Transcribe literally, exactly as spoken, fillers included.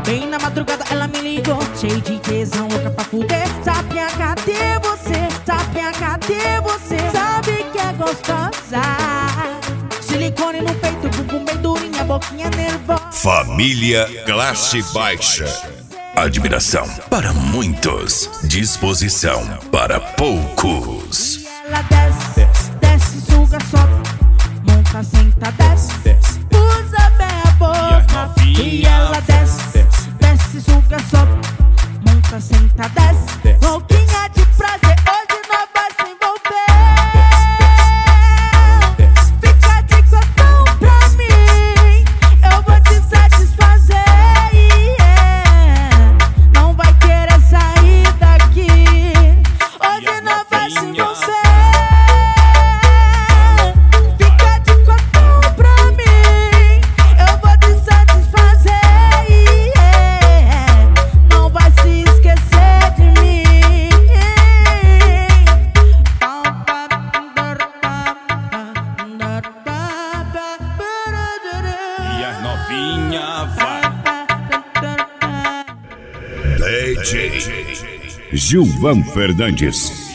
Bem na madrugada ela me ligou, cheio de tesão, louca pra fuder. Sapinha, cadê você? Sapinha, cadê você? Sabe que é gostosa. Silicone no peito, bumbum bem durinha, boquinha nervosa. Família Classe Baixa. Admiração para muitos, disposição para poucos. E ela desce, desce, suga, sobe, monta, senta, desce, desce. Usa bem a boca. E ela desce, desce, suga, sobe, monta, senta, desce. Louquinha de prazer, hoje nós vai se envolver. Fica de cotão pra mim, eu vou te satisfazer. Yeah. Não vai querer sair daqui, hoje nós vai se envolver. Fica de cotão pra mim, eu vou te satisfazer. Yeah. Não vai se esquecer de mim. E as novinha vai. D J Gilvan Fernandes.